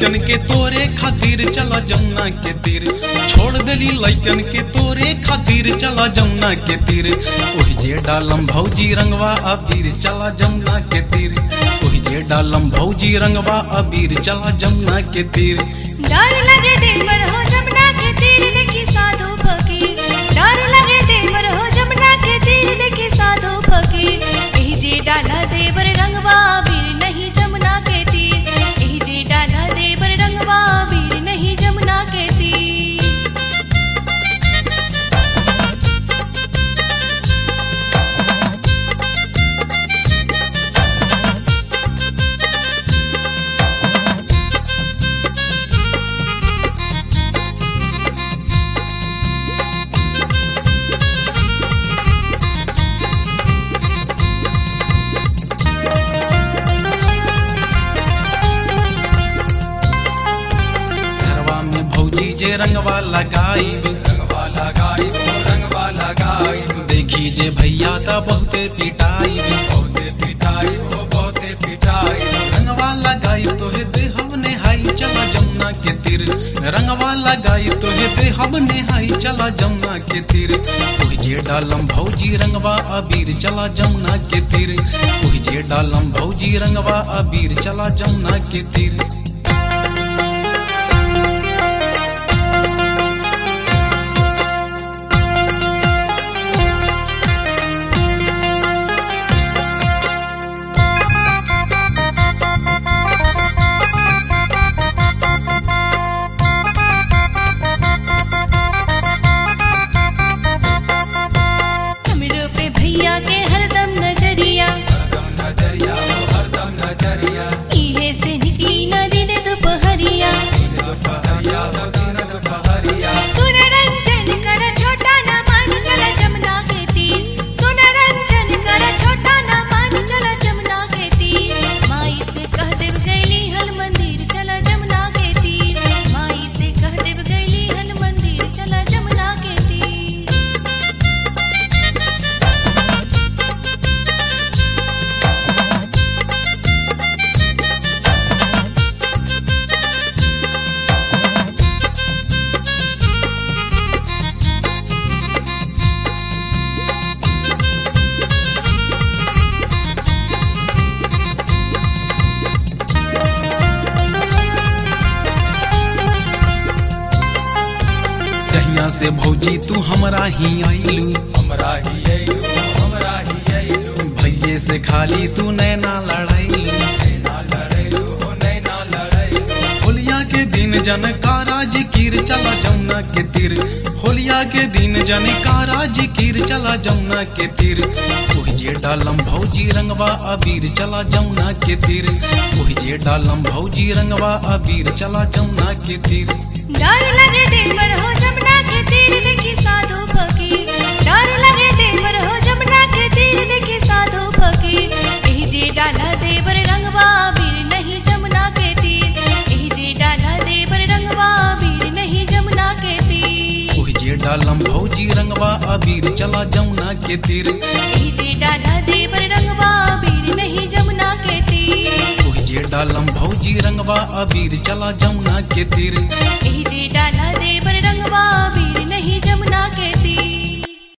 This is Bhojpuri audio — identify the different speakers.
Speaker 1: लइकन के तोरे खातिर चला जमुना के तीर। छोड़ देली लइकन के तोरे खातिर चला जमुना के तीर। ओहि जे डालम भौजी रंगवा अबीर चला जमुना के तीर। ओहि जे डालम भौजी रंगवा अबीर चला जमुना के तीर।
Speaker 2: डर लगे देवर हो जमुना के तीर देखी साधु फकीर। डर लगे देवर हो जमुना के तीर देखी साधु फकीर। एही जे डाला देवर रंगवा अबीर नहीं जमुना के तीर। एही जे डाला देवर रंगवा अबीर नहीं जमुना के तीर।
Speaker 1: जे रंगवा लगाईब देखी जे भैया ता बहुते पिटाई रंगवा लगाई तो हे दे हमने हाई चला जमुना के तीर। रंगवा लगाई तो हे दे हमने हाई चला जमुना के तीर। ओहि जे डालम भौजी रंगवा अबीर चला जमुना के तीर। ओहि जे डालम भौजी रंगवा अबीर चला जमुना के तीर।
Speaker 2: भैया के हरदम नजरिया इहे से निकली न दिन दोपहरिया। सुन रंजन कर छोटा न मान चला जमुना के तीर। सुन रंजन कर छोटा न मान चला जमुना के तीर। माई से कह देव गैली हल मंदिर चला जमुना के तीर। माई से कह देव गैली हल मंदिर चला जमुना के तीर।
Speaker 1: से भौजी तू हमरा ही आइलू भैये से खाली तू नैना लड़ाइलू। होलिया के दिन जन कारा जिकिर चला जमुना के तीर। होलिया के दिन जन कारा जिकिर चला जमुना के तीर। ओहि जे डालम भौजी रंगवा अबीर चला जमुना के तीर। ओहि जे डालम भौजी रंगवा अबीर चला जमुना के तीर।
Speaker 2: डर लगे देवर हो जमुना के तीर देखी साधु फकीर। डर लगे देवर हो जमुना के तीर देखी साधु फकीर। एही जे डाला देवर रंगवा अबीर नहीं जमुना के तीर। एही जे डाला देवर रंगवा अबीर नहीं जमुना के तीर।
Speaker 1: ओहि जे डालम भौजी रंगवा अबीर चला जमुना के तीर।
Speaker 2: एही जे डाला देवर रंगवा अबीर नहीं जमुना के तीर।
Speaker 1: ओहि जे डालम भौजी रंगवा अबीर चला जमुना के तीर।
Speaker 2: एही जे